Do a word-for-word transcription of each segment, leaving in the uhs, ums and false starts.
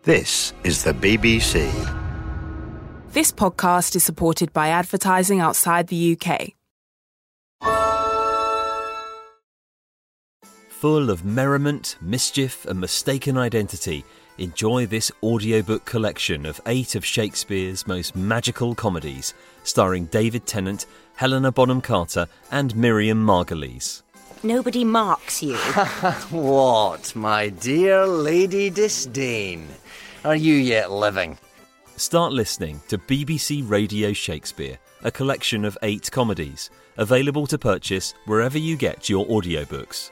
This is the B B C. This podcast is supported by advertising outside the U K. Full of merriment, mischief and mistaken identity, enjoy this audiobook collection of eight of Shakespeare's most magical comedies, starring David Tennant, Helena Bonham Carter and Miriam Margolyes. Nobody marks you. What, my dear Lady Disdain? Are you yet living? Start listening to B B C Radio Shakespeare, a collection of eight comedies, available to purchase wherever you get your audiobooks.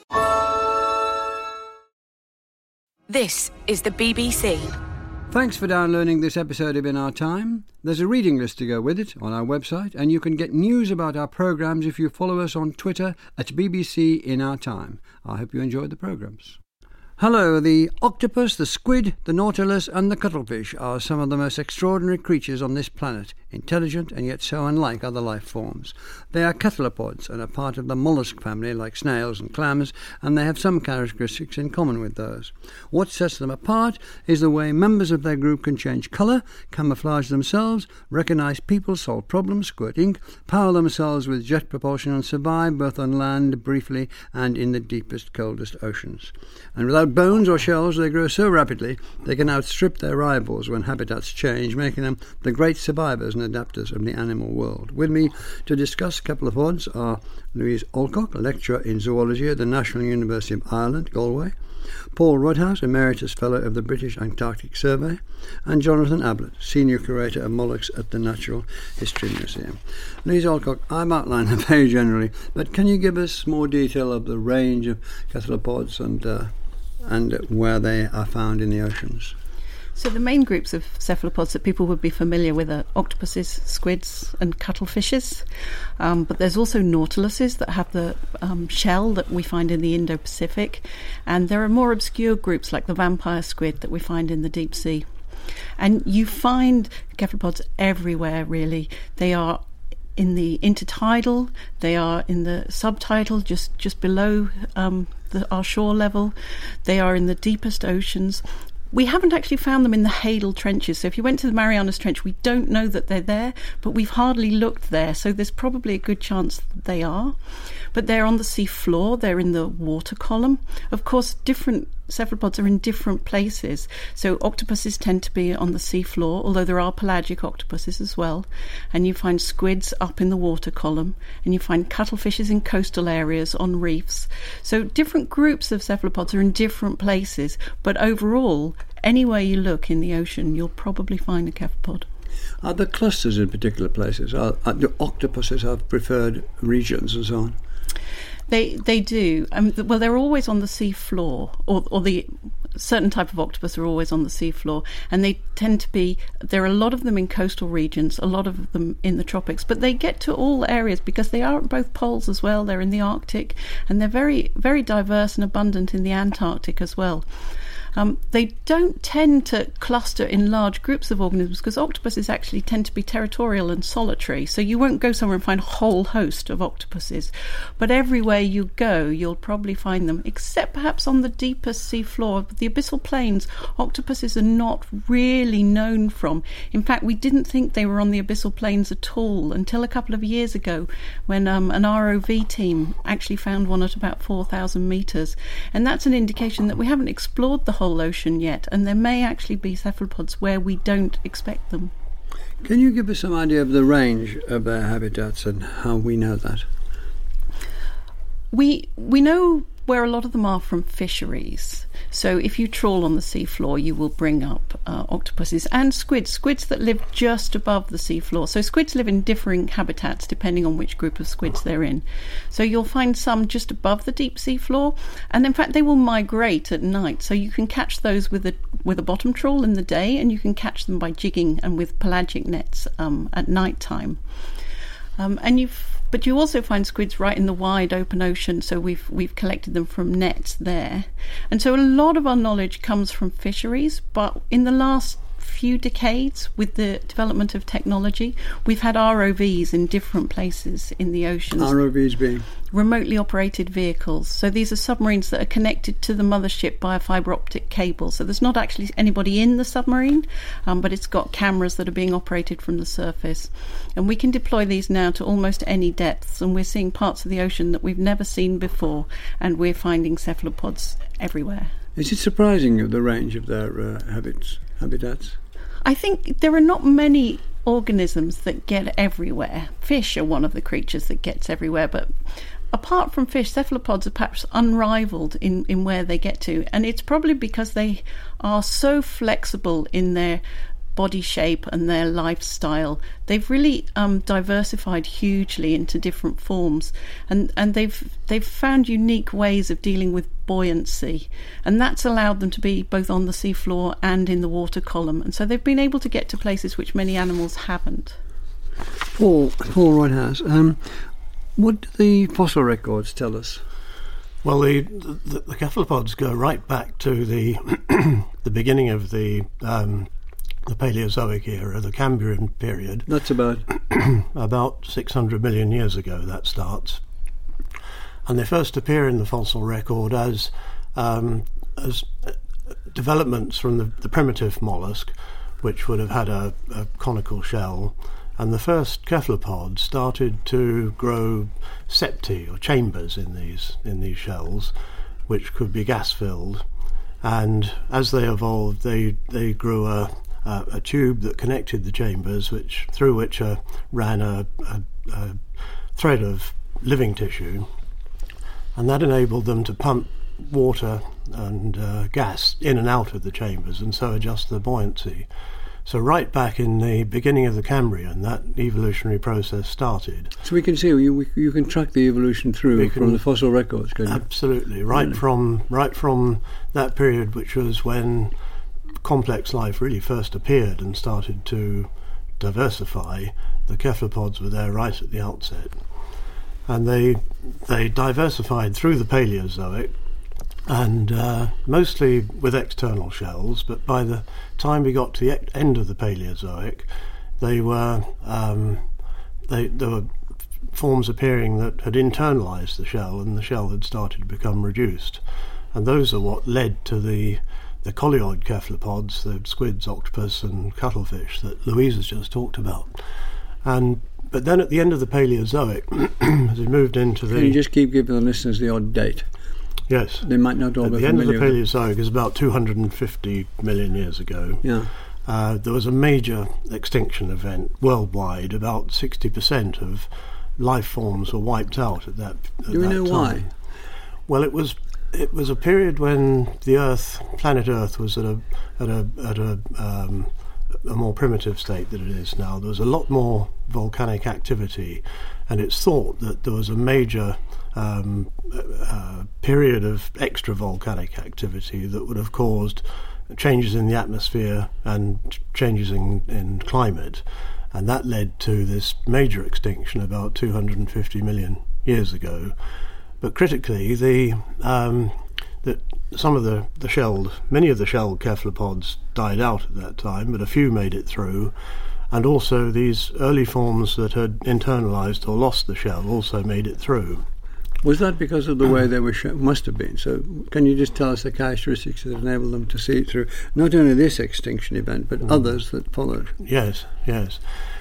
This is the B B C. Thanks for downloading this episode of In Our Time. There's a reading list to go with it on our website, and you can get news about our programmes if you follow us on Twitter at B B C In Our Time. I hope you enjoyed the programmes. Hello, the octopus, the squid, the nautilus and the cuttlefish are some of the most extraordinary creatures on this planet, intelligent and yet so unlike other life forms. They are cephalopods and are part of the mollusk family like snails and clams, and they have some characteristics in common with those. What sets them apart is the way members of their group can change colour, camouflage themselves, recognise people, solve problems, squirt ink, power themselves with jet propulsion and survive both on land briefly and in the deepest, coldest oceans. And without bones or shells, they grow so rapidly they can outstrip their rivals when habitats change, making them the great survivors and adapters of the animal world. With me to discuss cephalopods are Louise Alcock, lecturer in zoology at the National University of Ireland, Galway, Paul Rudhouse, Emeritus Fellow of the British Antarctic Survey, and Jonathan Ablett, Senior Curator of Molluscs at the Natural History Museum. Louise Alcock, I've outlined them very generally, but can you give us more detail of the range of cephalopods and uh, and where they are found in the oceans? So the main groups of cephalopods that people would be familiar with are octopuses, squids and cuttlefishes. Um, but there's also nautiluses that have the um, shell that we find in the Indo-Pacific. And there are more obscure groups like the vampire squid that we find in the deep sea. And you find cephalopods everywhere, really. They are in the intertidal, they are in the subtidal, just, just below um, the, our shore level. They are in the deepest oceans. We haven't actually found them in the Hadal trenches. So if you went to the Marianas Trench, we don't know that they're there, but we've hardly looked there. So there's probably a good chance that they are. But they're on the sea floor. They're in the water column. Of course, different cephalopods are in different places. So octopuses tend to be on the sea floor, although there are pelagic octopuses as well. And you find squids up in the water column, and you find cuttlefishes in coastal areas on reefs. So different groups of cephalopods are in different places, but overall, anywhere you look in the ocean, you'll probably find a cephalopod. Are there clusters in particular places? Are, are, do octopuses have preferred regions and so on? They they do. Um, well, they're always on the sea floor, or, or the certain type of octopus are always on the sea floor, and they tend to be. There are a lot of them in coastal regions, a lot of them in the tropics, but they get to all areas because they are at both poles as well. They're in the Arctic, and they're very very diverse and abundant in the Antarctic as well. Um, they don't tend to cluster in large groups of organisms because octopuses actually tend to be territorial and solitary. So you won't go somewhere and find a whole host of octopuses. But everywhere you go, you'll probably find them, except perhaps on the deepest sea floor. The abyssal plains, octopuses are not really known from. In fact, we didn't think they were on the abyssal plains at all until a couple of years ago when um, an R O V team actually found one at about four thousand metres. And that's an indication that we haven't explored the whole ocean yet, and there may actually be cephalopods where we don't expect them. Can you give us some idea of the range of their habitats and how we know that? We we know where a lot of them are from fisheries. So if you trawl on the seafloor, you will bring up uh, octopuses and squids, squids that live just above the seafloor. So squids live in differing habitats depending on which group of squids they're in. So you'll find some just above the deep sea floor, and in fact they will migrate at night. So you can catch those with a with a bottom trawl in the day, and you can catch them by jigging and with pelagic nets um, at night time. Um, and you've But you also find squids right in the wide open ocean, so we've we've collected them from nets there. And so a lot of our knowledge comes from fisheries, but in the last few decades with the development of technology. We've had R O Vs in different places in the oceans. R O Vs being? Remotely operated vehicles. So these are submarines that are connected to the mothership by a fibre optic cable. So there's not actually anybody in the submarine, um, but it's got cameras that are being operated from the surface. And we can deploy these now to almost any depths, and we're seeing parts of the ocean that we've never seen before, and we're finding cephalopods everywhere. Is it surprising of the range of their uh, habits, habitats? I think there are not many organisms that get everywhere. Fish are one of the creatures that gets everywhere, but apart from fish, cephalopods are perhaps unrivaled in, in where they get to, and it's probably because they are so flexible in their body shape and their lifestyle. They've really um, diversified hugely into different forms, and, and they've they've found unique ways of dealing with buoyancy, and that's allowed them to be both on the seafloor and in the water column, and so they've been able to get to places which many animals haven't. Paul, Paul Whitehouse, um, what do the fossil records tell us? Well, the, the, the cephalopods go right back to the the beginning of the um, the Paleozoic era, the Cambrian period. That's about? About six hundred million years ago, that starts. And they first appear in the fossil record as um, as developments from the, the primitive mollusk, which would have had a, a conical shell. And the first cephalopods started to grow septi, or chambers, in these in these shells, which could be gas-filled. And as they evolved, they, they grew a Uh, a tube that connected the chambers, which through which uh, ran a, a, a thread of living tissue, and that enabled them to pump water and uh, gas in and out of the chambers, and so adjust the buoyancy. So right back in the beginning of the Cambrian, that evolutionary process started. So we can see, you, you can track the evolution through can, from the fossil records, can you? Absolutely, right really? from right from that period, which was when complex life really first appeared and started to diversify. The cephalopods were there right at the outset, and they they diversified through the Paleozoic, and uh, mostly with external shells. But by the time we got to the e- end of the Paleozoic, they were um, they there were forms appearing that had internalised the shell, and the shell had started to become reduced, and those are what led to the the coleoid cephalopods, the squids, octopus and cuttlefish that Louise has just talked about. And but then at the end of the Paleozoic, as we moved into the... Can you just keep giving the listeners the odd date? Yes. They might not all At be the end of the familiar Paleozoic is about two hundred fifty million years ago. Yeah. Uh, there was a major extinction event worldwide. About sixty percent of life forms were wiped out at that, at Do we that know time. why? Well, it was... It was a period when the Earth, planet Earth, was at a at a at a, um, a more primitive state than it is now. There was a lot more volcanic activity, and it's thought that there was a major um, uh, period of extra volcanic activity that would have caused changes in the atmosphere and changes in, in climate, and that led to this major extinction about two hundred fifty million years ago. But critically, the um, that some of the, the shelled, many of the shelled cephalopods died out at that time, but a few made it through, and also these early forms that had internalised or lost the shell also made it through. Was that because of the way they were? Sh- must have been. So, can you just tell us the characteristics that enabled them to see it through not only this extinction event, but mm. others that followed? Yes, yes.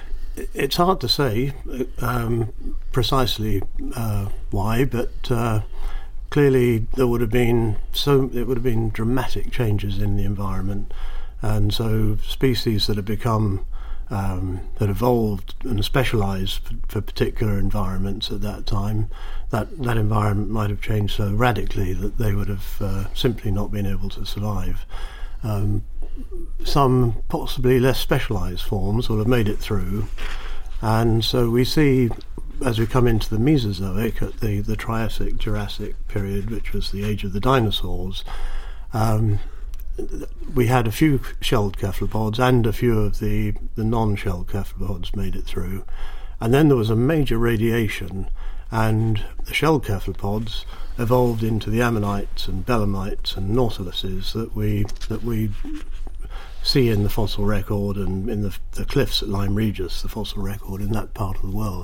It's hard to say um, precisely uh, why, but uh, clearly there would have been so it would have been dramatic changes in the environment, and so species that have become um, that evolved and specialised for, for particular environments at that time, that that environment might have changed so radically that they would have uh, simply not been able to survive. Um, Some possibly less specialised forms will have made it through, and so we see, as we come into the Mesozoic, at the, the Triassic, Jurassic period, which was the age of the dinosaurs, um, we had a few shelled cephalopods and a few of the, the non-shelled cephalopods made it through, and then there was a major radiation, and the shelled cephalopods evolved into the ammonites and belemnites and nautiluses that we that we see in the fossil record and in the, the cliffs at Lyme Regis, the fossil record in that part of the world.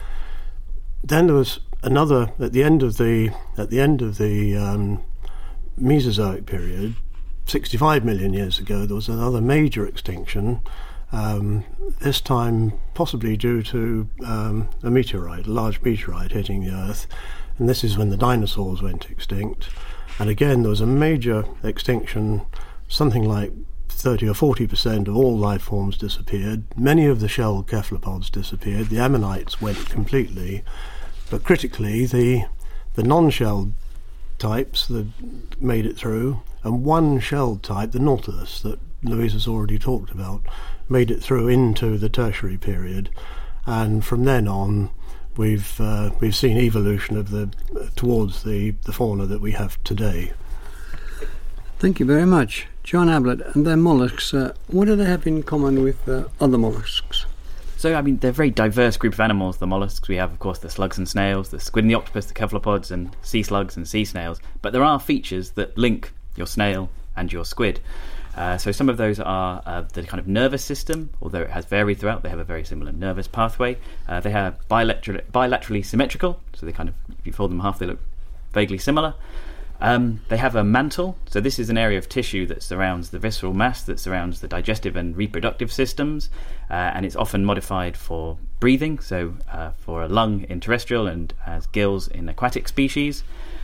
Then there was another at the end of the at the end of the um, Mesozoic period, sixty-five million years ago. There was another major extinction. Um, this time possibly due to um, a meteorite, a large meteorite hitting the Earth, and this is when the dinosaurs went extinct. And again, there was a major extinction. Something like thirty or forty percent of all life forms disappeared. Many of the shelled cephalopods disappeared. The ammonites went completely. But critically, the the non-shelled types that made it through, and one shelled type, the nautilus, that Louise has already talked about, made it through into the tertiary period. And from then on, we've uh, we've seen evolution of the uh, towards the, the fauna that we have today. Thank you very much. John Ablett, and their molluscs, uh, what do they have in common with uh, other molluscs? So, I mean, they're a very diverse group of animals, the molluscs. We have, of course, the slugs and snails, the squid and the octopus, the cephalopods, and sea slugs and sea snails. But there are features that link your snail and your squid. Uh, so some of those are uh, the kind of nervous system, although it has varied throughout. They have a very similar nervous pathway. Uh, they are bilateral, bilaterally symmetrical, so they kind of, if you fold them half, they look vaguely similar. Um, they have a mantle, so this is an area of tissue that surrounds the visceral mass, that surrounds the digestive and reproductive systems, uh, and it's often modified for breathing, so uh, for a lung in terrestrial and as gills in aquatic species.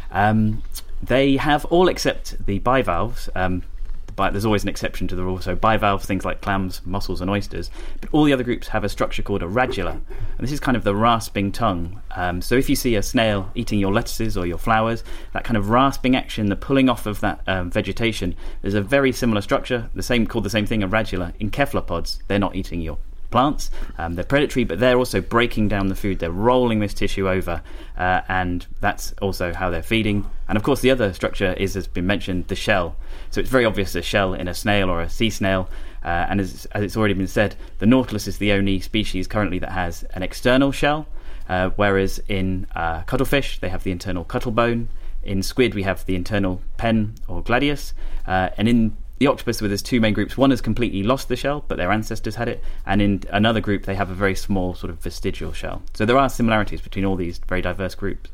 Um, they have all except the bivalves. Um, But there's always an exception to the rule. So bivalves, things like clams, mussels and oysters. But all the other groups have a structure called a radula. And this is kind of the rasping tongue. Um, so if you see a snail eating your lettuces or your flowers, that kind of rasping action, the pulling off of that um, vegetation, there's a very similar structure, the same called the same thing, a radula. In cephalopods, they're not eating your plants. Um, they're predatory, but they're also breaking down the food. They're rolling this tissue over, uh, and that's also how they're feeding. And of course, the other structure is, as been mentioned, the shell. So it's very obvious a shell in a snail or a sea snail. Uh, and as, as it's already been said, the nautilus is the only species currently that has an external shell, uh, whereas in uh, cuttlefish, they have the internal cuttlebone. In squid, we have the internal pen or gladius. Uh, and in the octopus, where there's two main groups, one has completely lost the shell, but their ancestors had it, and in another group they have a very small sort of vestigial shell. So there are similarities between all these very diverse groups.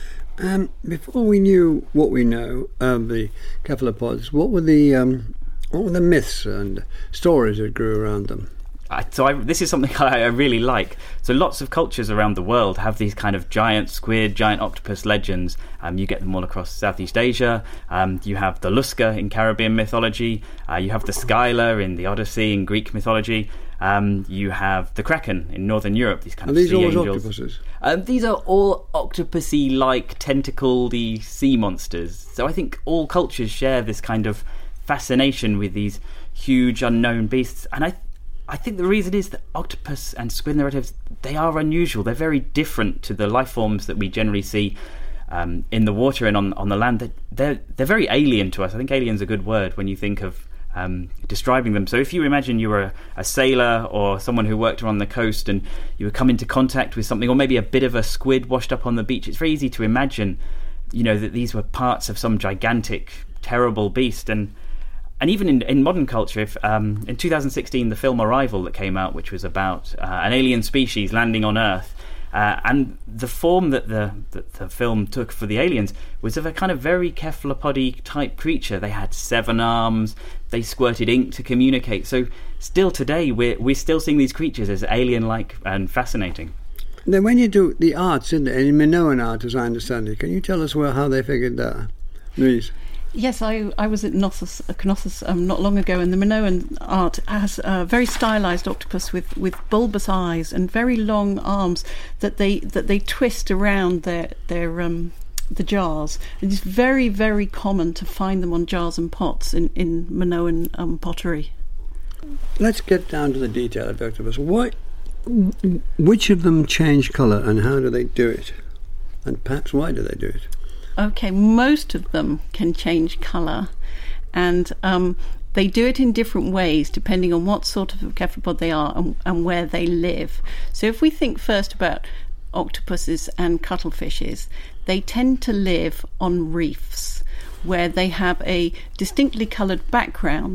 Um, before we knew what we know of the cephalopods, what were the um, what were the myths and stories that grew around them? I, so I, this is something I, I really like. So lots of cultures around the world have these kind of giant squid, giant octopus legends. Um, you get them all across Southeast Asia. Um, you have the Lusca in Caribbean mythology. Uh, you have the Skyla in the Odyssey in Greek mythology. Um, you have the Kraken in Northern Europe. These kind Are of these sea always angels. octopuses? Um, these are all octopusy-like, tentacled-y sea monsters. So I think all cultures share this kind of fascination with these huge unknown beasts. And I I think the reason is that octopus and squid and their relatives, they are unusual. They're very different to the life forms that we generally see um, in the water and on on the land. They're, they're, they're very alien to us. I think alien's a good word when you think of um, describing them. So if you imagine you were a, a sailor or someone who worked around the coast and you would come into contact with something, or maybe a bit of a squid washed up on the beach, it's very easy to imagine, you know, that these were parts of some gigantic, terrible beast. And And even in, in modern culture, if um, in two thousand sixteen, the film Arrival that came out, which was about uh, an alien species landing on Earth, uh, and the form that the, that the film took for the aliens was of a kind of very cephalopody type creature. They had seven arms, they squirted ink to communicate. So still today, we're, we're still seeing these creatures as alien-like and fascinating. Then when you do the arts, isn't it, in Minoan art, as I understand it, can you tell us where how they figured that, Louise? Yes, I, I was at Knossos, uh, Knossos um, not long ago, and the Minoan art has a very stylised octopus with, with bulbous eyes and very long arms that they that they twist around their their um, the jars. And it's very very common to find them on jars and pots in in Minoan um, pottery. Let's get down to the detail of the octopus. Why, which of them change colour, and how do they do it? And perhaps why do they do it? Okay, most of them can change colour, and um, they do it in different ways depending on what sort of cephalopod they are and, and where they live. So if we think first about octopuses and cuttlefishes, they tend to live on reefs where they have a distinctly coloured background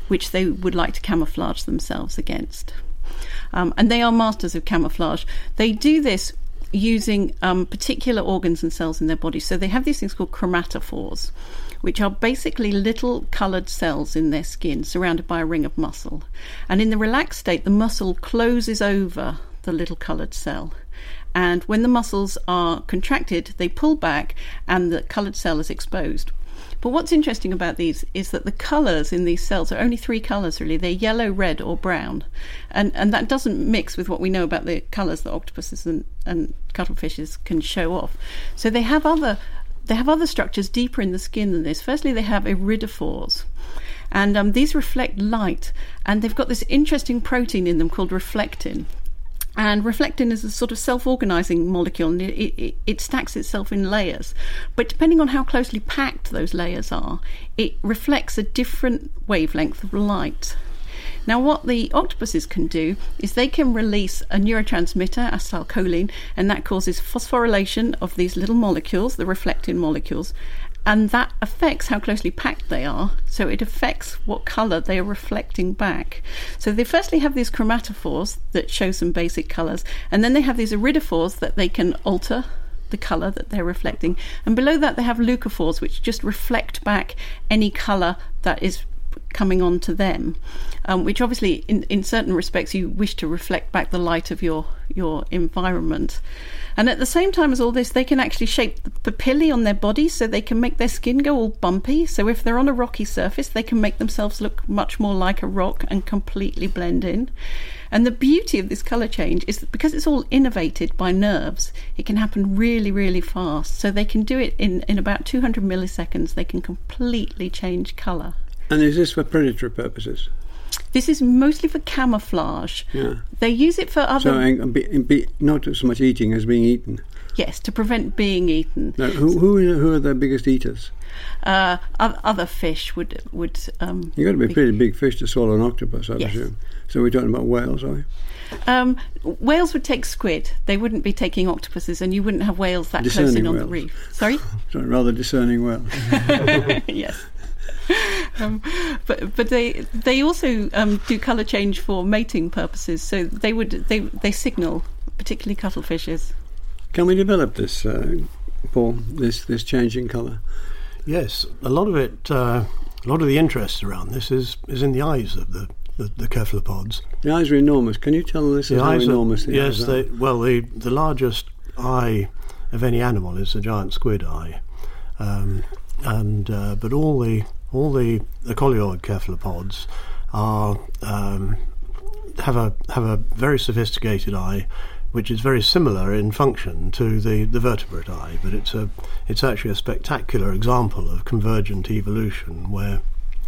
which they would like to camouflage themselves against. Um, and they are masters of camouflage. They do this using um, particular organs and cells in their body. So they have these things called chromatophores, which are basically little coloured cells in their skin surrounded by a ring of muscle. And in the relaxed state, the muscle closes over the little coloured cell. And when the muscles are contracted, they pull back and the coloured cell is exposed. But what's interesting about these is that the colours in these cells are only three colours, really. They're yellow, red or brown. And and that doesn't mix with what we know about the colours that octopuses and, and cuttlefishes can show off. So they have other they have other structures deeper in the skin than this. Firstly, they have iridophores. And um, these reflect light. And they've got this interesting protein in them called reflectin. And reflectin is a sort of self-organising molecule, and it, it, it stacks itself in layers. But depending on how closely packed those layers are, it reflects a different wavelength of light. Now, what the octopuses can do is they can release a neurotransmitter, acetylcholine, and that causes phosphorylation of these little molecules, the reflectin molecules, and that affects how closely packed they are, so it affects what colour they are reflecting back. So they firstly have these chromatophores that show some basic colours, and then they have these iridophores that they can alter the colour that they're reflecting, and below that they have leucophores, which just reflect back any colour that is coming on to them, um, which obviously in, in certain respects you wish to reflect back the light of your your environment. And at the same time as all this, they can actually shape the papillae on their body, so they can make their skin go all bumpy. So if they're on a rocky surface, they can make themselves look much more like a rock and completely blend in. And the beauty of this colour change is that because it's all innervated by nerves, it can happen really, really fast. So they can do it in, in about two hundred milliseconds. They can completely change colour. And is this for predatory purposes? This is mostly for camouflage. Yeah. They use it for other... So and be, be, not so much eating as being eaten? Yes, to prevent being eaten. Now, who, who, who are the biggest eaters? Uh, other fish would... would um, You've got to be a pretty big fish to swallow an octopus, I yes. presume. So we're talking about whales, are we? Um, whales would take squid. They wouldn't be taking octopuses, and you wouldn't have whales that discerning close in on whales. the reef. Sorry? Sorry, rather discerning whales. Yes. Um, but but they they also um, do colour change for mating purposes. So they would they they signal, particularly cuttlefishes. Can we develop this, uh, Paul? This this change in colour? Yes, a lot of it. Uh, a lot of the interest around this is is in the eyes of the the, the cephalopods. The eyes are enormous. Can you tell us how enormous are, the yes, eyes they, are? well, the the largest eye of any animal is the giant squid eye, um, and uh, but all the all the, the coleoid cephalopods are um, have a have a very sophisticated eye, which is very similar in function to the, the vertebrate eye, but it's a it's actually a spectacular example of convergent evolution where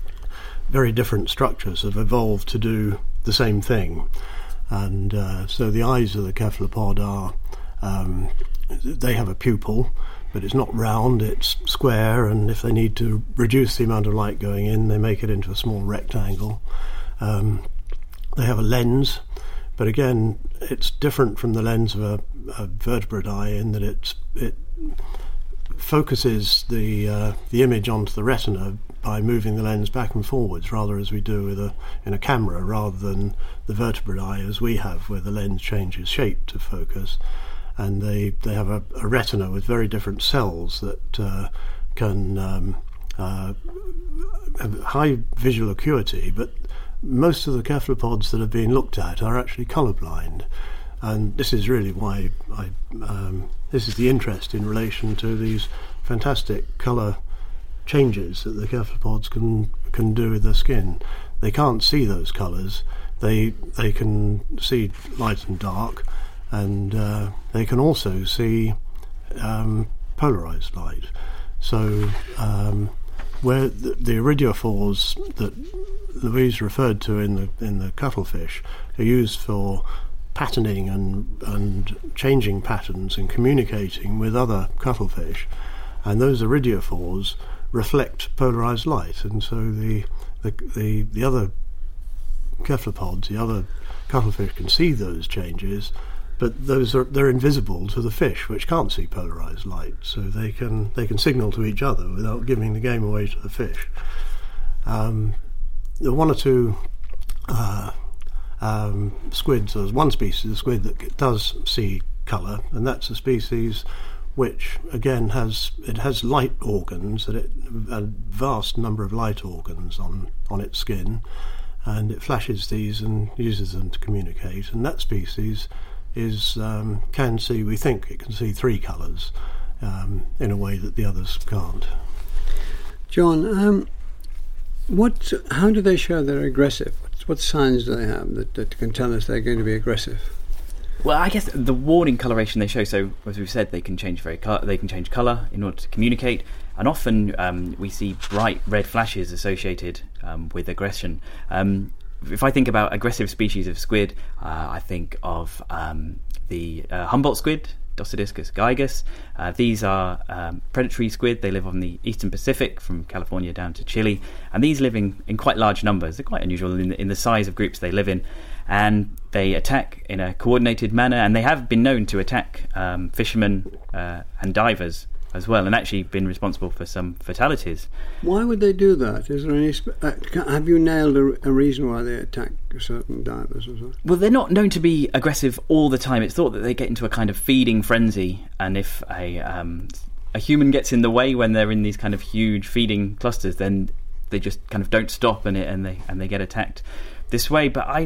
very different structures have evolved to do the same thing. And uh, so the eyes of the cephalopod are um, they have a pupil, but it's not round, it's square, and if they need to reduce the amount of light going in, they make it into a small rectangle. Um, they have a lens, but again, it's different from the lens of a, a vertebrate eye in that it's, it focuses the uh, the image onto the retina by moving the lens back and forwards, rather as we do with a in a camera, rather than the vertebrate eye as we have, where the lens changes shape to focus. And they, they have a, a retina with very different cells that uh, can um, uh, have high visual acuity, but most of the cephalopods that have been looked at are actually colourblind. And this is really why I, um, this is the interest in relation to these fantastic colour changes that the cephalopods can can do with their skin. They can't see those colours. They they can see light and dark, and uh, they can also see um, polarised light. So um, where the, the iridophores that Louise referred to in the in the cuttlefish are used for patterning and and changing patterns and communicating with other cuttlefish, and those iridophores reflect polarised light, and so the the the, the other cephalopods, the other cuttlefish, can see those changes, but those are they're invisible to the fish, which can't see polarised light, so they can they can signal to each other without giving the game away to the fish. Um, there are one or two uh, um, squids. There's one species of squid that does see colour, and that's a species which again has it has light organs, that it a vast number of light organs on on its skin, and it flashes these and uses them to communicate. And that species is um, can see, we think it can see three colours um, in a way that the others can't. John, um, what? How do they show they're aggressive? What, what signs do they have that, that can tell us they're going to be aggressive? Well, I guess the warning coloration they show. So, as we've said, they can change very co- they can change colour in order to communicate, and often um, we see bright red flashes associated um, with aggression. Um, if I think about aggressive species of squid, uh, I think of um, the uh, Humboldt squid, Dostidiscus gigas. Uh, these are um, predatory squid. They live on the eastern Pacific, from California down to Chile, and these live in, in quite large numbers. They're quite unusual in the, in the size of groups they live in. And they attack in a coordinated manner, and they have been known to attack um, fishermen uh, and divers as well, and actually been responsible for some fatalities. Why would they do that? Is there any? Sp- uh, have you nailed a, a reason why they attack certain divers as well? Well, they're not known to be aggressive all the time. It's thought that they get into a kind of feeding frenzy, and if a um, a human gets in the way when they're in these kind of huge feeding clusters, then they just kind of don't stop, and it and they and they get attacked this way. But I.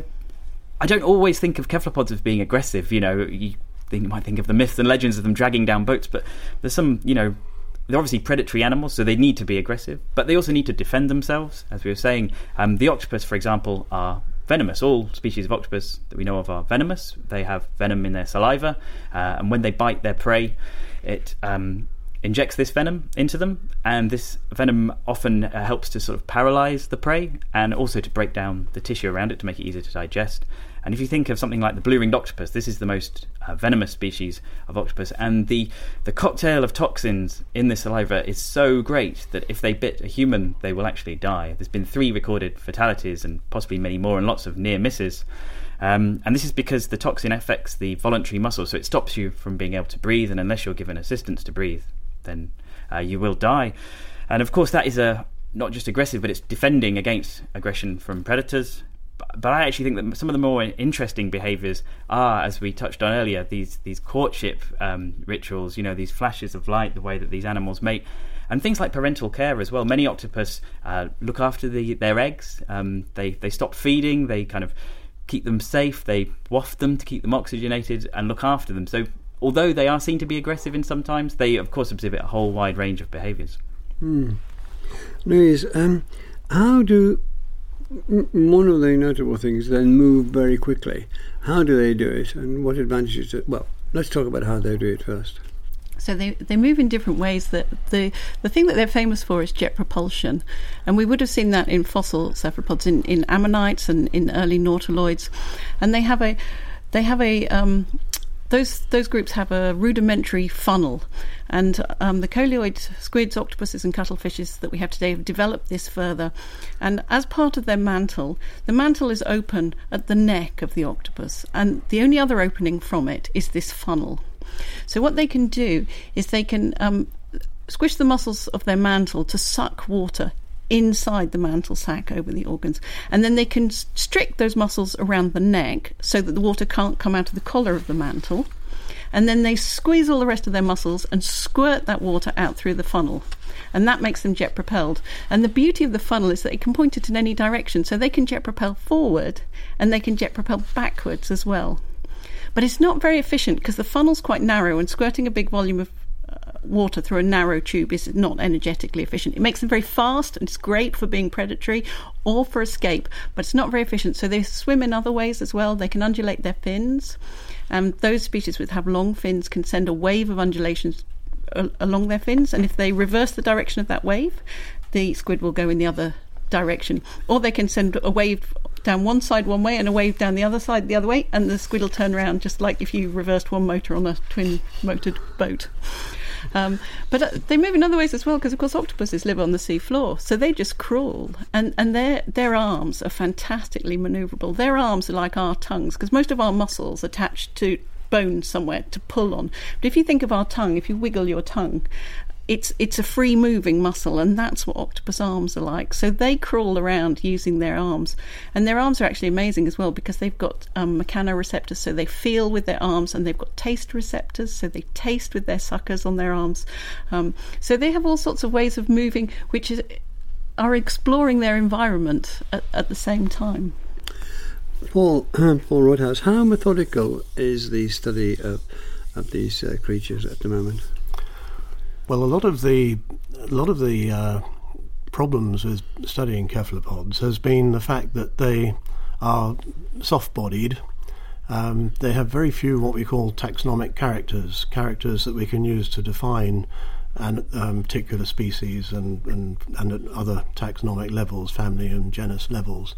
I don't always think of cephalopods as being aggressive. You know, you, think, you might think of the myths and legends of them dragging down boats, but there's some, you know, they're obviously predatory animals, so they need to be aggressive, but they also need to defend themselves. As we were saying, um, the octopus, for example, are venomous. All species of octopus that we know of are venomous. They have venom in their saliva, uh, and when they bite their prey, it um, injects this venom into them, and this venom often uh, helps to sort of paralyse the prey, and also to break down the tissue around it to make it easier to digest. And if you think of something like the blue-ringed octopus, this is the most uh, venomous species of octopus, and the, the cocktail of toxins in the saliva is so great that if they bit a human, they will actually die. There's been three recorded fatalities and possibly many more, and lots of near misses. Um, and this is because the toxin affects the voluntary muscle, so it stops you from being able to breathe, and unless you're given assistance to breathe, then uh, you will die. And of course that is a not just aggressive, but it's defending against aggression from predators. But, but I actually think that some of the more interesting behaviours are, as we touched on earlier, these these courtship um, rituals, you know, these flashes of light, the way that these animals mate, and things like parental care as well. Many octopus uh, look after the, their eggs. Um, they, they stop feeding, they kind of keep them safe, they waft them to keep them oxygenated and look after them. So although they are seen to be aggressive in some times, they of course exhibit a whole wide range of behaviours. Hmm. Louise, um, how do one of the notable things then move very quickly? How do they do it, and what advantages? Do, well, let's talk about how they do it first. So they, they move in different ways. That the the thing that they're famous for is jet propulsion, and we would have seen that in fossil cephalopods, in, in ammonites and in early nautiloids, and they have a they have a um, those those groups have a rudimentary funnel, and um, the coleoid squids, octopuses and cuttlefishes that we have today have developed this further. And as part of their mantle, the mantle is open at the neck of the octopus, and the only other opening from it is this funnel. So what they can do is they can um, squish the muscles of their mantle to suck water inside the mantle sac over the organs, and then they can strict those muscles around the neck so that the water can't come out of the collar of the mantle, and then they squeeze all the rest of their muscles and squirt that water out through the funnel, and that makes them jet propelled. And the beauty of the funnel is that it can point it in any direction, so they can jet propel forward and they can jet propel backwards as well. But it's not very efficient because the funnel's quite narrow, and squirting a big volume of uh, water through a narrow tube is not energetically efficient. It makes them very fast, and it's great for being predatory or for escape, but it's not very efficient. So they swim in other ways as well. They can undulate their fins. Um, those species that have long fins can send a wave of undulations a- along their fins, and if they reverse the direction of that wave, the squid will go in the other direction. Or they can send a wave down one side one way and a wave down the other side the other way, and the squid will turn around, just like if you reversed one motor on a twin motored boat. Um, but uh, they move in other ways as well, because of course octopuses live on the sea floor, so they just crawl, and, and their their arms are fantastically manoeuvrable. Their arms are like our tongues, because most of our muscles attach to bones somewhere to pull on. But if you think of our tongue, if you wiggle your tongue, it's it's a free moving muscle, and that's what octopus arms are like. So they crawl around using their arms, and their arms are actually amazing as well because they've got um, mechanoreceptors, so they feel with their arms, and they've got taste receptors, so they taste with their suckers on their arms. Um, so they have all sorts of ways of moving, which is are exploring their environment at, at the same time. Paul, uh, Paul Woodhouse, how methodical is the study of of these uh, creatures at the moment? Well, a lot of the a lot of the uh, problems with studying cephalopods has been the fact that they are soft-bodied. Um, they have very few what we call taxonomic characters, characters that we can use to define an um, particular species and, and, and at other taxonomic levels, family and genus levels.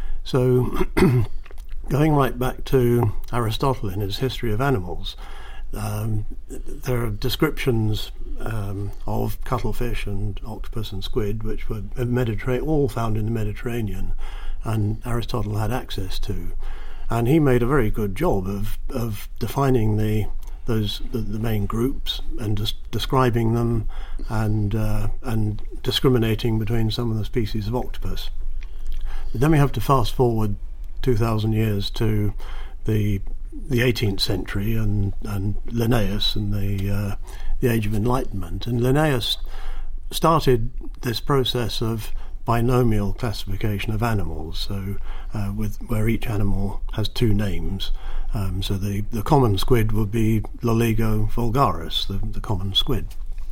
So going right back to Aristotle in his History of Animals, um, there are descriptions um, of cuttlefish and octopus and squid which were Mediterra- all found in the Mediterranean, and Aristotle had access to. And he made a very good job of, of defining the those the, the main groups and des- describing them and uh, and discriminating between some of the species of octopus. But then we have to fast forward two thousand years to the the eighteenth century and, and Linnaeus and the uh, the Age of Enlightenment. And Linnaeus started this process of binomial classification of animals, so uh, with where each animal has two names. Um, so the, the common squid would be Loligo vulgaris, the, the common squid.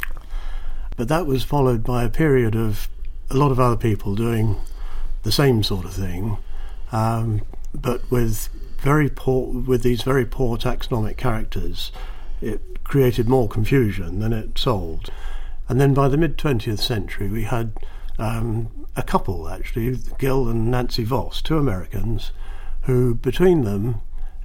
But that was followed by a period of a lot of other people doing the same sort of thing, um, but with very poor, with these very poor taxonomic characters. It created more confusion than it solved. And then by the mid-twentieth century, we had um, a couple, actually, Gill and Nancy Voss, two Americans, who between them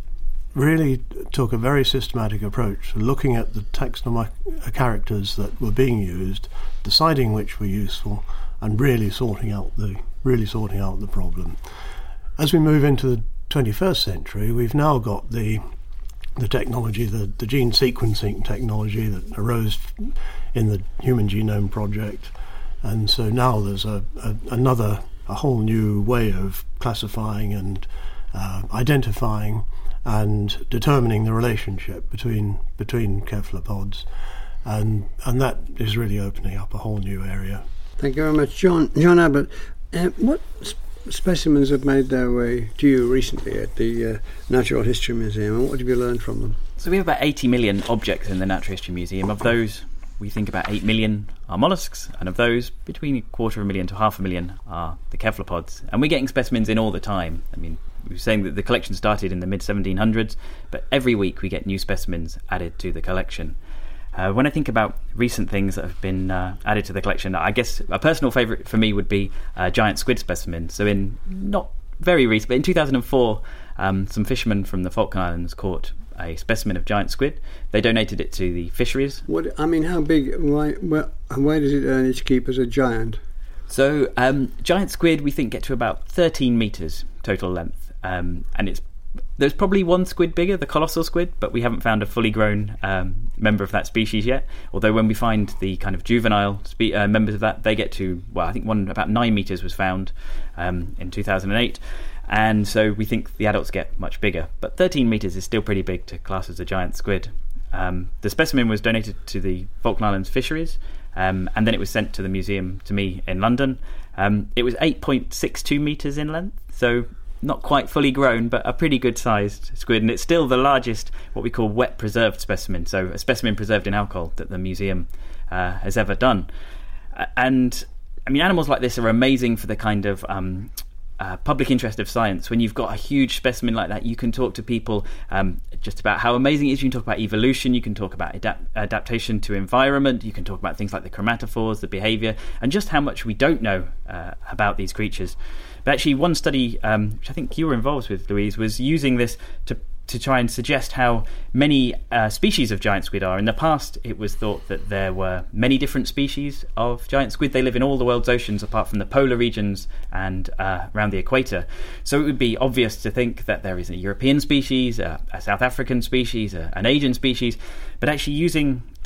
really took a very systematic approach to looking at the taxonomic characters that were being used, deciding which were useful, and really sorting out the really sorting out the problem. As we move into the twenty-first century, we've now got the the technology, the, the gene sequencing technology that arose in the Human Genome Project, and so now there's a, a another a whole new way of classifying and uh, identifying and determining the relationship between between cephalopods, and and that is really opening up a whole new area. Thank you very much, John. John Abbott, uh, what sp- specimens have made their way to you recently at the uh, Natural History Museum, and what have you learned from them? So we have about eighty million objects in the Natural History Museum. Of those, we think about eight million are molluscs, and of those, between a quarter of a million to half a million are the cephalopods. And we're getting specimens in all the time. I mean, we were saying that the collection started in the mid seventeen hundreds, but every week we get new specimens added to the collection. Uh, when I think about recent things that have been uh, added to the collection, I guess a personal favourite for me would be a giant squid specimen. So in not very recent, but in two thousand four, um, some fishermen from the Falkland Islands caught a specimen of giant squid. They donated it to the fisheries. What I mean, how big? Why? Where, why does it earn its keep as a giant? So um, giant squid, we think, get to about thirteen metres total length, um, and it's there's probably one squid bigger, the colossal squid, but we haven't found a fully grown um, member of that species yet. Although when we find the kind of juvenile spe- uh, members of that, they get to, well, I think one about nine metres was found um, in two thousand eight. And so we think the adults get much bigger. But thirteen metres is still pretty big to class as a giant squid. Um, the specimen was donated to the Falkland Islands fisheries, um, and then it was sent to the museum to me in London. Um, it was eight point six two metres in length, so not quite fully grown, but a pretty good sized squid, and it's still the largest what we call wet preserved specimen, so a specimen preserved in alcohol that the museum uh, has ever done. Uh, and I mean, animals like this are amazing for the kind of um, uh, public interest of science. When you've got a huge specimen like that, you can talk to people um, just about how amazing it is. You can talk about evolution, you can talk about adapt- adaptation to environment, you can talk about things like the chromatophores, the behaviour, and just how much we don't know uh, about these creatures. But actually, one study, um, which I think you were involved with, Louise, was using this to to try and suggest how many uh, species of giant squid are. In the past, it was thought that there were many different species of giant squid. They live in all the world's oceans apart from the polar regions and uh, around the equator. So it would be obvious to think that there is a European species, a, a South African species, a, an Asian species. But actually using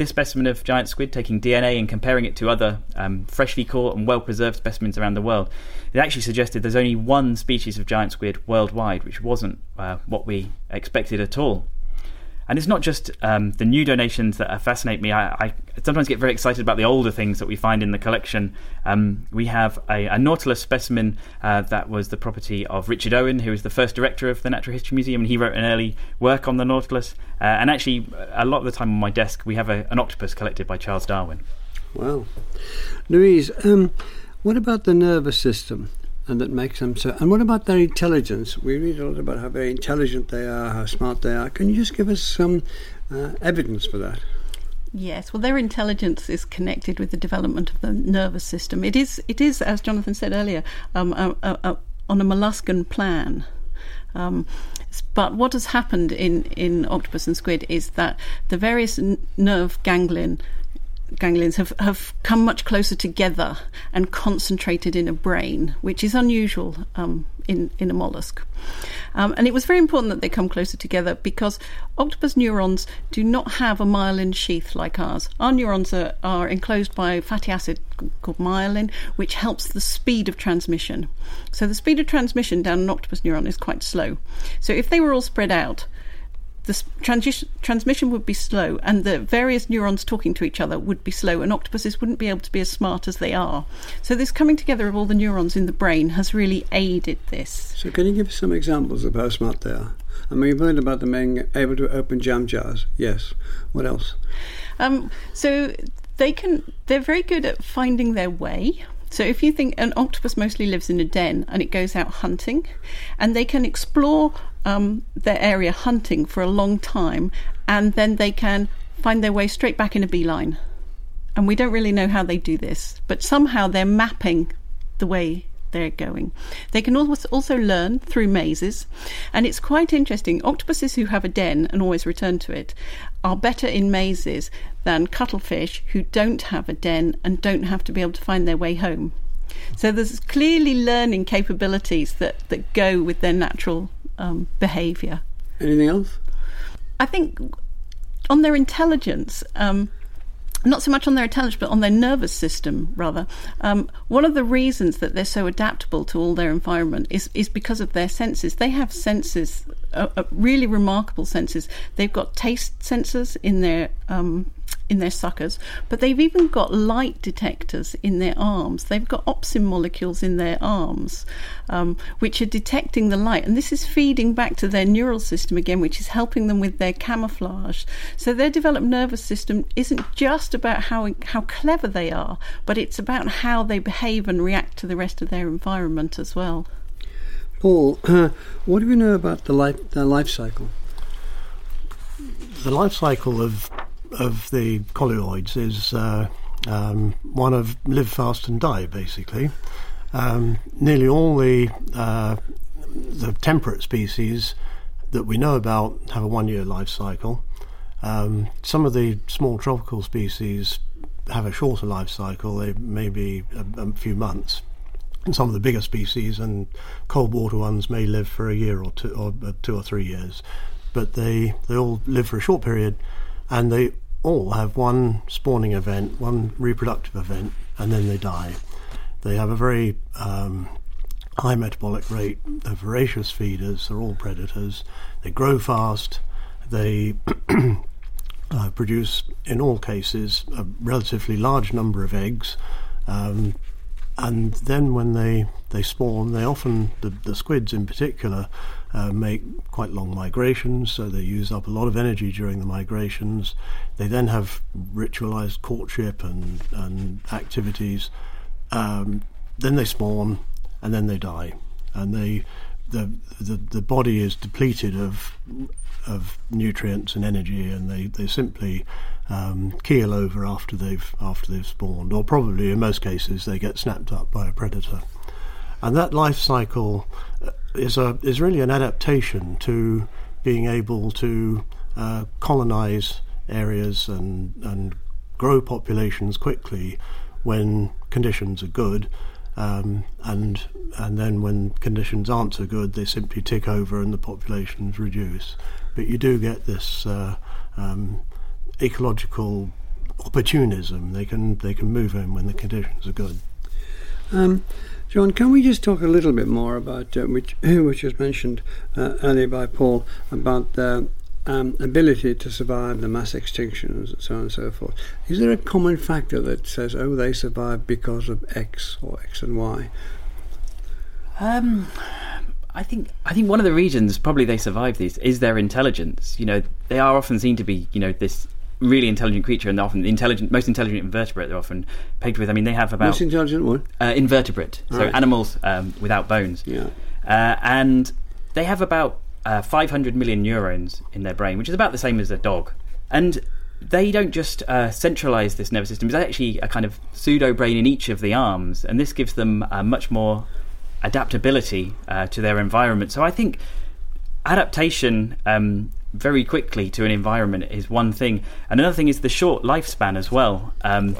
this specimen of giant squid, taking D N A and comparing it to other um, freshly caught and well-preserved specimens around the world, it actually suggested there's only one species of giant squid worldwide, which wasn't uh, what we expected at all. And it's not just um, the new donations that fascinate me. I, I sometimes get very excited about the older things that we find in the collection. Um, we have a, a Nautilus specimen uh, that was the property of Richard Owen, who was the first director of the Natural History Museum, and he wrote an early work on the Nautilus. Uh, and actually, a lot of the time on my desk, we have a, an octopus collected by Charles Darwin. Wow. Louise, um, what about the nervous system? And that makes them so. And what about their intelligence? We read a lot about how very intelligent they are, how smart they are. Can you just give us some uh, evidence for that? Yes, well, their intelligence is connected with the development of the nervous system. It is, it is, as Jonathan said earlier, um, a, a, a, on a molluscan plan. Um, but what has happened in, in octopus and squid is that the various n- nerve ganglion ganglions have, have come much closer together and concentrated in a brain, which is unusual um, in, in a mollusk. Um, and it was very important that they come closer together because octopus neurons do not have a myelin sheath like ours. Our neurons are, are enclosed by fatty acid called myelin, which helps the speed of transmission. So the speed of transmission down an octopus neuron is quite slow. So if they were all spread out, the transi- transmission would be slow and the various neurons talking to each other would be slow, and octopuses wouldn't be able to be as smart as they are. So this coming together of all the neurons in the brain has really aided this. So can you give us some examples of how smart they are? I mean, we've heard about them being able to open jam jars. Yes. What else? Um, so they can, they're very good at finding their way. So if you think an octopus mostly lives in a den and it goes out hunting, and they can explore um, their area hunting for a long time, and then they can find their way straight back in a beeline. And we don't really know how they do this, but somehow they're mapping the way they're going. They can also learn through mazes, and it's quite interesting. Octopuses who have a den and always return to it are better in mazes than cuttlefish who don't have a den and don't have to be able to find their way home. So there's clearly learning capabilities that, that go with their natural um, behaviour. Anything else? I think on their intelligence, um, not so much on their intelligence, but on their nervous system, rather. Um, one of the reasons that they're so adaptable to all their environment is, is because of their senses. They have senses, uh, uh, really remarkable senses. They've got taste sensors in their um, in their suckers, but they've even got light detectors in their arms. They've got opsin molecules in their arms, um, which are detecting the light. And this is feeding back to their neural system again, which is helping them with their camouflage. So their developed nervous system isn't just about how how clever they are, but it's about how they behave and react to the rest of their environment as well. Paul, uh, what do we know about the life, their life cycle? The life cycle of of the colloids is uh, um, one of live fast and die, basically. Um, nearly all the uh, the temperate species that we know about have a one-year life cycle. Um, some of the small tropical species have a shorter life cycle. They may be a, a few months. And some of the bigger species and cold water ones may live for a year or two or uh, two or three years. But they, they all live for a short period, and they all have one spawning event, one reproductive event, and then they die. They have a very um, high metabolic rate. They're voracious feeders. They're all predators. They grow fast. They uh, produce, in all cases, a relatively large number of eggs. Um, and then when they, they spawn, they often, the, the squids in particular, uh, make quite long migrations, so they use up a lot of energy during the migrations. They then have ritualized courtship and, and activities. Um, then they spawn, and then they die. And they, the, the, the body is depleted of of nutrients and energy, and they, they simply um, keel over after they've after they've spawned, or probably in most cases they get snapped up by a predator. And that life cycle is a is really an adaptation to being able to uh, colonize areas and and grow populations quickly when conditions are good. Um, and and then when conditions aren't so good, they simply tick over and the populations reduce. But you do get this uh, um, ecological opportunism. They can they can move in when the conditions are good. Um, John, can we just talk a little bit more about uh, which which was mentioned uh, earlier by Paul about the um, ability to survive the mass extinctions and so on and so forth? Is there a common factor that says, oh, they survived because of X or X and Y? Um, I think I think one of the reasons probably they survive these is their intelligence. You know, they are often seen to be, you know, this really intelligent creature, and they're often the intelligent, most intelligent invertebrate they're often pegged with. I mean, they have about... Most intelligent what? Uh, invertebrate, so right. animals um, without bones. Yeah. Uh, and they have about uh, five hundred million neurons in their brain, which is about the same as a dog. And they don't just uh, centralise this nervous system. It's actually a kind of pseudo-brain in each of the arms, and this gives them uh, much more adaptability uh, to their environment. So I think adaptation... Um, very quickly to an environment is one thing, and another thing is the short lifespan as well. Um,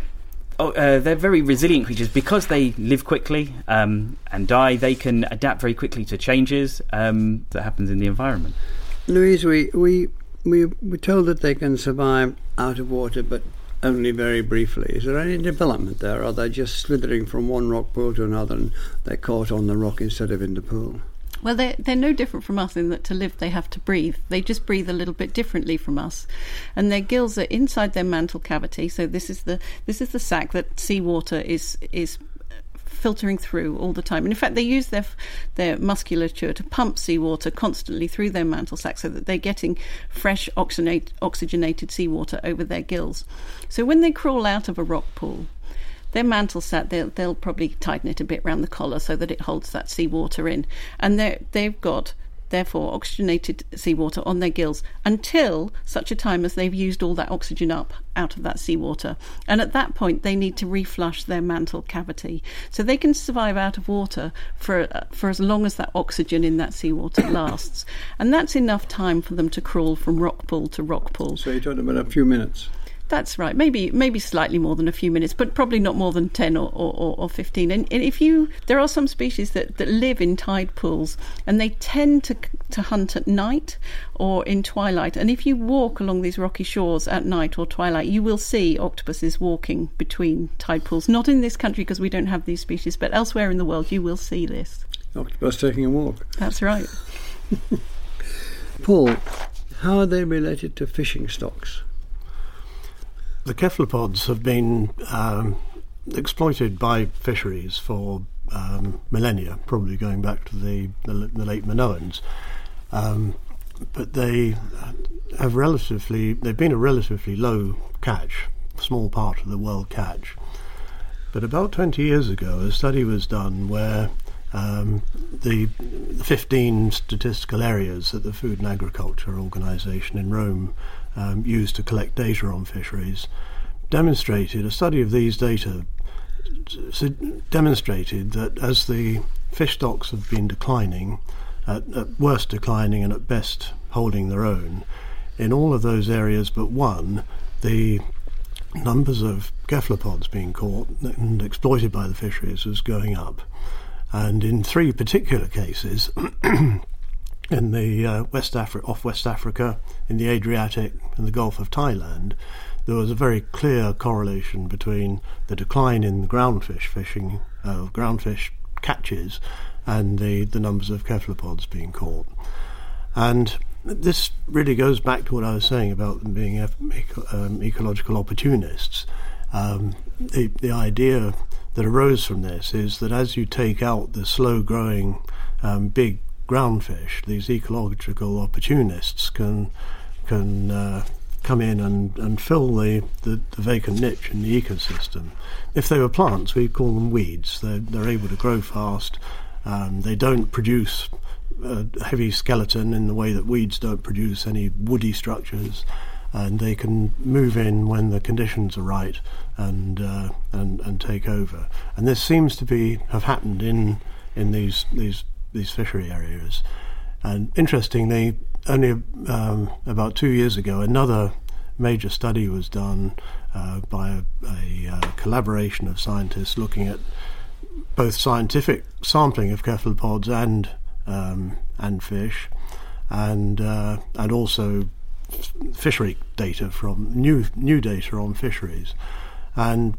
oh, uh, they're very resilient creatures because they live quickly um, and die. They can adapt very quickly to changes um, that happens in the environment. Louise, we we we we're told that they can survive out of water, but only very briefly. Is there any development there, or are they just slithering from one rock pool to another and they're caught on the rock instead of in the pool? Well, they're, they're no different from us in that to live they have to breathe. They just breathe a little bit differently from us. And their gills are inside their mantle cavity. So this is the this is the sac that seawater is is filtering through all the time. And in fact, they use their their musculature to pump seawater constantly through their mantle sac so that they're getting fresh oxygenate, oxygenated seawater over their gills. So when they crawl out of a rock pool, their mantle sac, they'll, they'll probably tighten it a bit around the collar so that it holds that seawater in. And they've got, therefore, oxygenated seawater on their gills until such a time as they've used all that oxygen up out of that seawater. And at that point, they need to reflush their mantle cavity. So they can survive out of water for, uh, for as long as that oxygen in that seawater lasts. And that's enough time for them to crawl from rock pool to rock pool. So you're talking about a few minutes? That's right. Maybe maybe slightly more than a few minutes, but probably not more than ten or, or, or fifteen. And, and if you, there are some species that, that live in tide pools, and they tend to to hunt at night or in twilight. And if you walk along these rocky shores at night or twilight, you will see octopuses walking between tide pools. Not in this country because we don't have these species, but elsewhere in the world you will see this. Octopus taking a walk. That's right. Paul, how are they related to fishing stocks? The cephalopods have been um, exploited by fisheries for um, millennia, probably going back to the, the, the late Minoans. Um, but they have relatively, they've been a relatively low catch, small part of the world catch. But about twenty years ago, a study was done where um, the fifteen statistical areas that the Food and Agriculture Organization in Rome Um, used to collect data on fisheries, demonstrated, a study of these data s- demonstrated that as the fish stocks have been declining, at, at worst declining and at best holding their own, in all of those areas but one, the numbers of cephalopods being caught and exploited by the fisheries was going up. And in three particular cases, in the uh, West Afri- off West Africa, in the Adriatic and the Gulf of Thailand, there was a very clear correlation between the decline in groundfish fishing, uh, groundfish catches, and the, the numbers of cephalopods being caught. And this really goes back to what I was saying about them being eco- um, ecological opportunists. Um, the, the idea that arose from this is that as you take out the slow-growing um, big groundfish, these ecological opportunists can can uh, come in and, and fill the, the, the vacant niche in the ecosystem. If they were plants, we'd call them weeds. They're, they're able to grow fast. Um, they don't produce a heavy skeleton in the way that weeds don't produce any woody structures, and they can move in when the conditions are right and uh, and, and take over. And this seems to be have happened in in these these these fishery areas. And interestingly, only um, about two years ago, another major study was done uh, by a, a uh, collaboration of scientists looking at both scientific sampling of cephalopods and um, and fish, and uh, and also fishery data from new new data on fisheries, and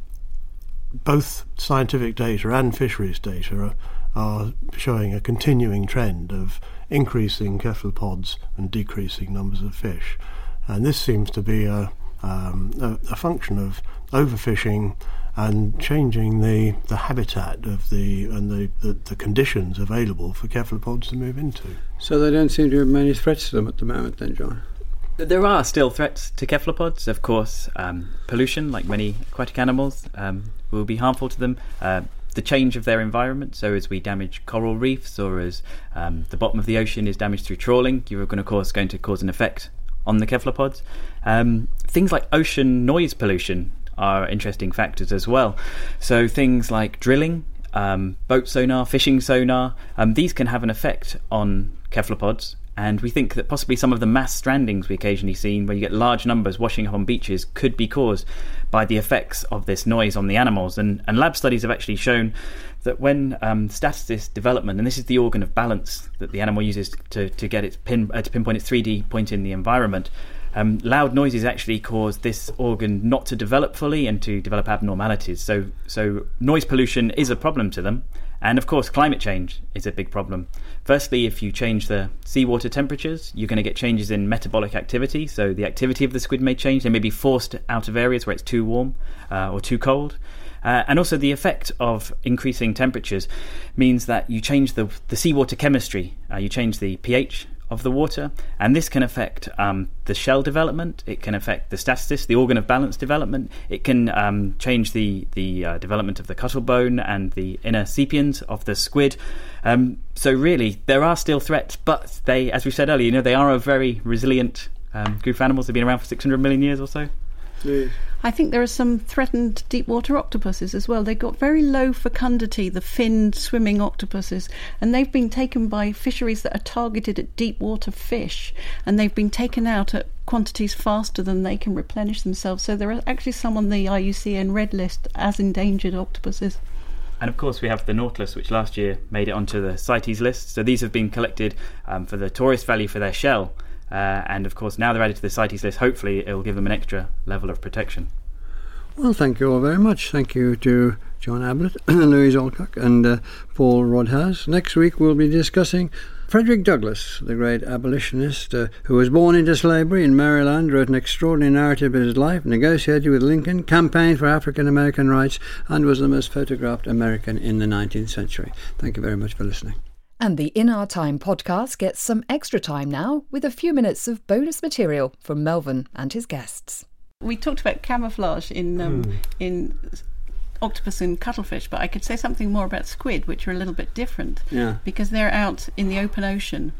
both scientific data and fisheries data are, are showing a continuing trend of increasing cephalopods and decreasing numbers of fish, and this seems to be a um, a, a function of overfishing and changing the, the habitat of the and the, the, the conditions available for cephalopods to move into. So there don't seem to be many threats to them at the moment then, John? There are still threats to cephalopods. Of course, um, pollution, like many aquatic animals, um, will be harmful to them. Uh, the change of their environment, so as we damage coral reefs or as um, the bottom of the ocean is damaged through trawling, you're going to, of course, going to cause an effect on the cephalopods. Um, things like ocean noise pollution are interesting factors as well. So things like drilling, um, boat sonar, fishing sonar, um, these can have an effect on cephalopods. And we think that possibly some of the mass strandings we occasionally see, where you get large numbers washing up on beaches, could be caused by the effects of this noise on the animals. And, and lab studies have actually shown that when um, staticist development, and this is the organ of balance that the animal uses to, to get its pin, uh, to pinpoint its three D point in the environment, um, loud noises actually cause this organ not to develop fully and to develop abnormalities. So, so noise pollution is a problem to them. And of course, climate change is a big problem. Firstly, if you change the seawater temperatures, you're going to get changes in metabolic activity. So the activity of the squid may change. They may be forced out of areas where it's too warm uh, or too cold. Uh, and also the effect of increasing temperatures means that you change the, the seawater chemistry. Uh, you change the pH of the water, and this can affect um, the shell development. It can affect the staticis, the organ of balance development. It can um, change the the uh, development of the cuttlebone and the inner sepiens of the squid. Um, so really, there are still threats, but they, as we said earlier, you know, they are a very resilient um, group of animals. They've been around for six hundred million years or so. Yes. I think there are some threatened deep water octopuses as well. They've got very low fecundity, the finned swimming octopuses, and they've been taken by fisheries that are targeted at deep water fish, and they've been taken out at quantities faster than they can replenish themselves. So there are actually some on the I U C N red list as endangered octopuses. And of course we have the nautilus, which last year made it onto the CITES list. So these have been collected um, for the tourist value for their shell. Uh, and of course now they're added to the CITES list. Hopefully it will give them an extra level of protection. Well, thank you all very much. Thank you to John Ablett, Louise Alcock and uh, Paul Rodhouse. Next week we'll be discussing Frederick Douglass, the great abolitionist uh, who was born into slavery in Maryland, wrote an extraordinary narrative of his life, negotiated with Lincoln, campaigned for African American rights, and was the most photographed American in the nineteenth century. Thank you very much for listening. And the In Our Time podcast gets some extra time now with a few minutes of bonus material from Melvyn and his guests. We talked about camouflage in um, mm. in octopus and cuttlefish, but I could say something more about squid, which are a little bit different. Yeah. Because they're out in the open ocean.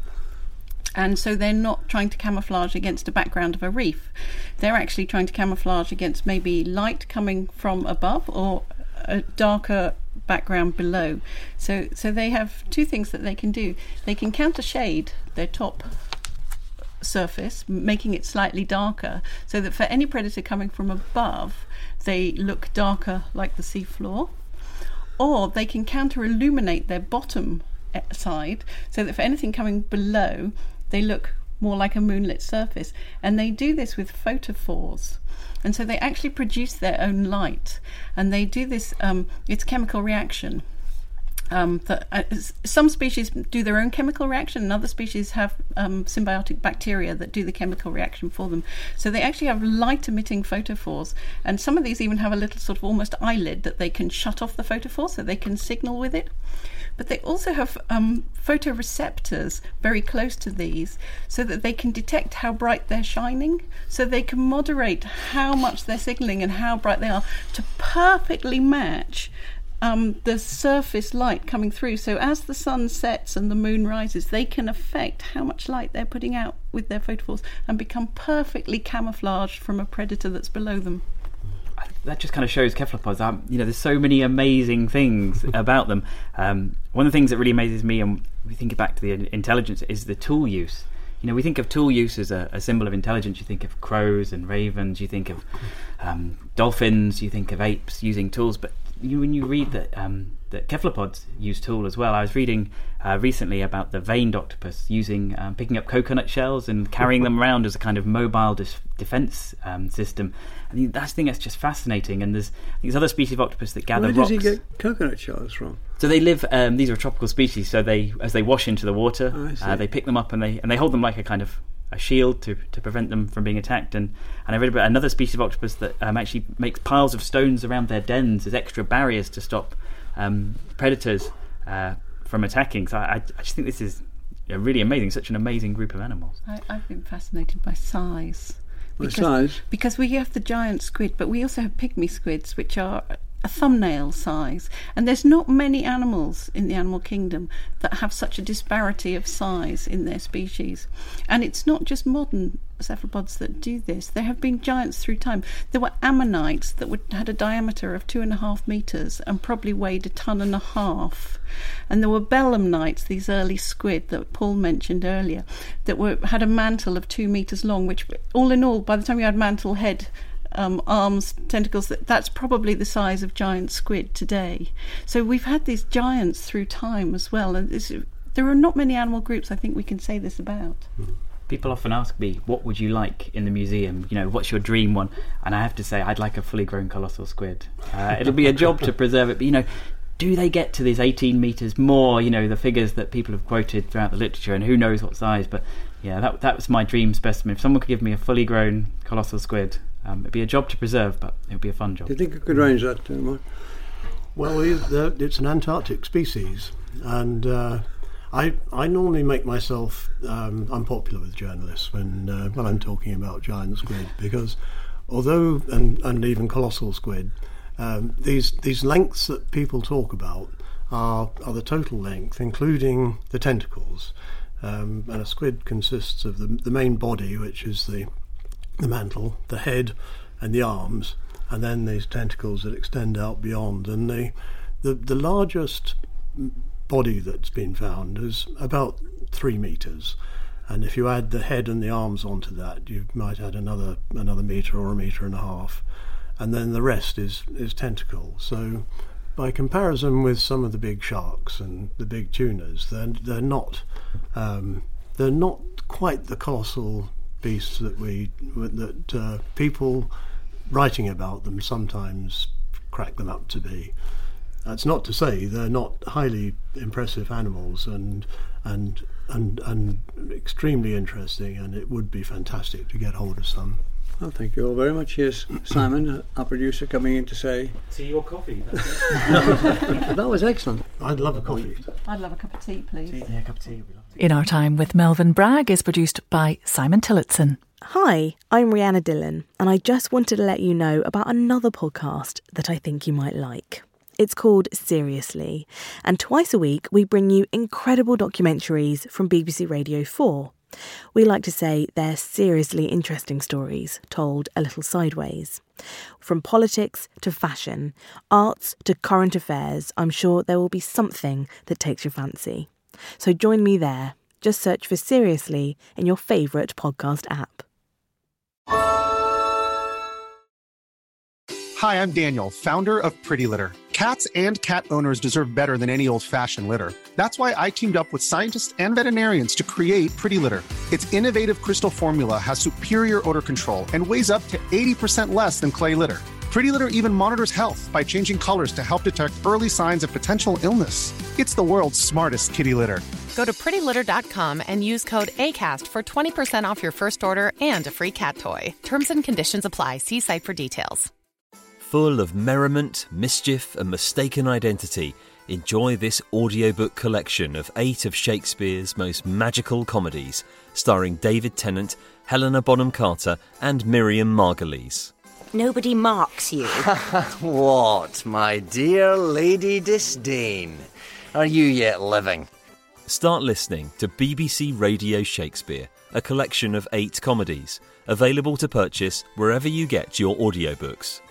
And so they're not trying to camouflage against a background of a reef. They're actually trying to camouflage against maybe light coming from above or a darker background below. So so they have two things that they can do. They can counter shade their top surface, making it slightly darker, so that for any predator coming from above, they look darker like the sea floor. Or they can counter illuminate their bottom side, so that for anything coming below, they look more like a moonlit surface. And they do this with photophores. And so they actually produce their own light, and they do this, um, it's chemical reaction. Um, that, uh, some species do their own chemical reaction, and other species have um, symbiotic bacteria that do the chemical reaction for them. So they actually have light-emitting photophores, and some of these even have a little sort of almost eyelid that they can shut off the photophore so they can signal with it. But they also have um, photoreceptors very close to these, so that they can detect how bright they're shining, so they can moderate how much they're signaling and how bright they are to perfectly match um, the surface light coming through. So as the sun sets and the moon rises, they can affect how much light they're putting out with their photophores and become perfectly camouflaged from a predator that's below them. That just kind of shows cephalopods. Um, you know, there's so many amazing things about them. Um, one of the things that really amazes me, and we think back to the intelligence, is the tool use. You know, we think of tool use as a, a symbol of intelligence. You think of crows and ravens. You think of um, dolphins. You think of apes using tools. But you, when you read that um, that cephalopods use tool as well. I was reading uh, recently about the veined octopus using um, picking up coconut shells and carrying them around as a kind of mobile dis- defence um, system. I think that's the thing that's just fascinating. And there's these other species of octopus that gather Where rocks. does he get coconut shells from? So they live. Um, these are tropical species. So they, as they wash into the water, Oh, I see. uh, they pick them up and they and they hold them like a kind of a shield to, to prevent them from being attacked. And, and I read about another species of octopus that um, actually makes piles of stones around their dens as extra barriers to stop um, predators uh, from attacking. So I, I just think this is you know, really amazing. Such an amazing group of animals. I, I've been fascinated by size. By Because, size? because we have the giant squid, but we also have pygmy squids, which are a thumbnail size. And there's not many animals in the animal kingdom that have such a disparity of size in their species. And it's not just modern cephalopods that do this. There have been giants through time. There were ammonites that would, had a diameter of two and a half metres and probably weighed a ton and a half. And there were belemnites, these early squid that Paul mentioned earlier, that were had a mantle of two metres long, which all in all, by the time you had mantle, head, Um, arms, tentacles, that, that's probably the size of giant squid today. So we've had these giants through time as well, and this, there are not many animal groups I think we can say this about. People often ask me, what would you like in the museum? You know, what's your dream one? And I have to say, I'd like a fully grown colossal squid. Uh, it'll be a job to preserve it, but you know, do they get to these eighteen metres more, you know, the figures that people have quoted throughout the literature, and who knows what size, but yeah, that that was my dream specimen. If someone could give me a fully grown colossal squid, um, it'd be a job to preserve, but it would be a fun job. Do you think you could range that, uh, Mike? Well, it's an Antarctic species, and uh, I I normally make myself um, unpopular with journalists when uh, when I'm talking about giant squid, because although and, and even colossal squid, um, these these lengths that people talk about are are the total length, including the tentacles. Um, and a squid consists of the the main body, which is the the mantle, the head, and the arms, and then these tentacles that extend out beyond. And the the, the largest body that's been found is about three meters, and if you add the head and the arms onto that, you might add another another meter or a meter and a half, and then the rest is is tentacle. So by comparison with some of the big sharks and the big tunas, they're they're not um, they're not quite the colossal beasts that we that uh, people writing about them sometimes crack them up to be. That's not to say they're not highly impressive animals and and and and extremely interesting, and it would be fantastic to get hold of some. Well, thank you all very much. Here's Simon, our producer, coming in to say... Tea or coffee? That was excellent. I'd love a coffee. I'd love a cup of tea, please. Yeah, a cup of tea would be lovely. In Our Time with Melvyn Bragg is produced by Simon Tillotson. Hi, I'm Rhianna Dillon, and I just wanted to let you know about another podcast that I think you might like. It's called Seriously, and twice a week we bring you incredible documentaries from B B C Radio four. We like to say they're seriously interesting stories told a little sideways. From politics to fashion, arts to current affairs, I'm sure there will be something that takes your fancy. So join me there. Just search for Seriously in your favourite podcast app. Hi, I'm Daniel, founder of Pretty Litter. Cats and cat owners deserve better than any old-fashioned litter. That's why I teamed up with scientists and veterinarians to create Pretty Litter. Its innovative crystal formula has superior odor control and weighs up to eighty percent less than clay litter. Pretty Litter even monitors health by changing colors to help detect early signs of potential illness. It's the world's smartest kitty litter. Go to pretty litter dot com and use code ACAST for twenty percent off your first order and a free cat toy. Terms and conditions apply. See site for details. Full of merriment, mischief and mistaken identity, enjoy this audiobook collection of eight of Shakespeare's most magical comedies, starring David Tennant, Helena Bonham Carter and Miriam Margolyes. Nobody marks you. What, my dear Lady Disdain? Are you yet living? Start listening to B B C Radio Shakespeare, a collection of eight comedies, available to purchase wherever you get your audiobooks.